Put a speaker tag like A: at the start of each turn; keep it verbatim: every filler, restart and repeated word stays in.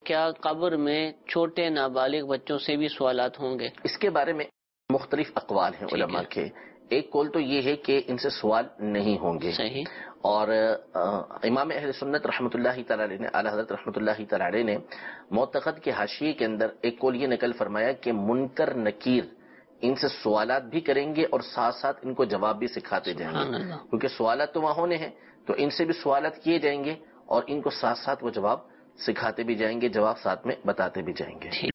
A: क्या कब्र में छोटे नाबालिग बच्चों से भी सवालात होंगे?
B: इसके बारे में मुख्तलिफ अक़वाल हैं उलमा के। एक कौल तो ये है कि इनसे सवाल नहीं होंगे।
A: सही।
B: और इमाम अहले सुन्नत रहमतुल्लाहि तआला अलैहि ने, आला हज़रत रहमतुल्लाहि तआला अलैहि ने मुअतक़द के हाशिये के अंदर एक कौल ये नकल फरमाया कि मुनकर नकीर इनसे सवालात भी करेंगे और साथ साथ इनको जवाब भी सिखाते जाएंगे, क्योंकि सवालात तो वहां होने हैं, तो इनसे भी सवालात किए जाएंगे और इनको साथ साथ वो जवाब सिखाते भी जाएंगे, जवाब साथ में बताते भी जाएंगे।